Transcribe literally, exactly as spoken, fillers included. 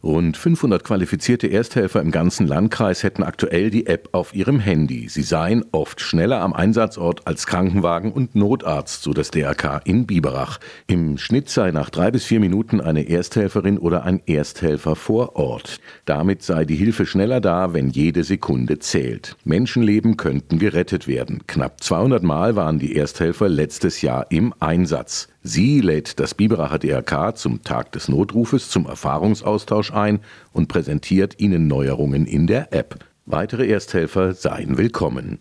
Rund fünfhundert qualifizierte Ersthelfer im ganzen Landkreis hätten aktuell die App auf ihrem Handy. Sie seien oft schneller am Einsatzort als Krankenwagen und Notarzt, so das D R K in Biberach. Im Schnitt sei nach drei bis vier Minuten eine Ersthelferin oder ein Ersthelfer vor Ort. Damit sei die Hilfe schneller da, wenn jede Sekunde zählt. Menschenleben könnten gerettet werden. Knapp zweihundert Mal waren die Ersthelfer letztes Jahr im Einsatz. Sie lädt das Biberacher D R K zum Tag des Notrufes zum Erfahrungsaustausch ein und präsentiert Ihnen Neuerungen in der App. Weitere Ersthelfer seien willkommen.